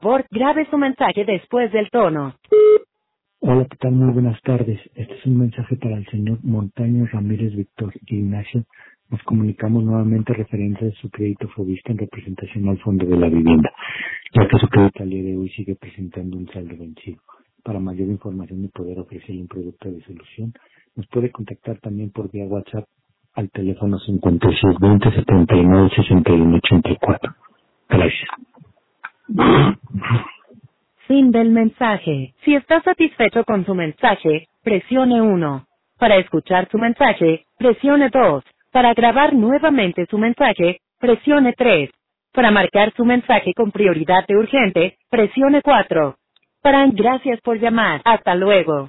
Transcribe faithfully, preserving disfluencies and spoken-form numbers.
Por grabe su mensaje después del tono. Hola, ¿qué tal? Muy buenas tardes. Este es un mensaje para el señor Montaño Ramírez Víctor Ignacio. Nos comunicamos nuevamente referente a su crédito Fobista en representación al Fondo de la Vivienda, ya que su crédito al día de hoy sigue presentando un saldo vencido. Para mayor información y poder ofrecerle un producto de solución, nos puede contactar también por vía WhatsApp al teléfono cincuenta y seis veinte setenta y nueve sesenta y uno ochenta y cuatro. Gracias. Fin del mensaje. Si está satisfecho con su mensaje, presione uno. Para escuchar su mensaje, presione dos. Para grabar nuevamente su mensaje, presione tres. Para marcar su mensaje con prioridad de urgente, presione cuatro. Para gracias por llamar. Hasta luego.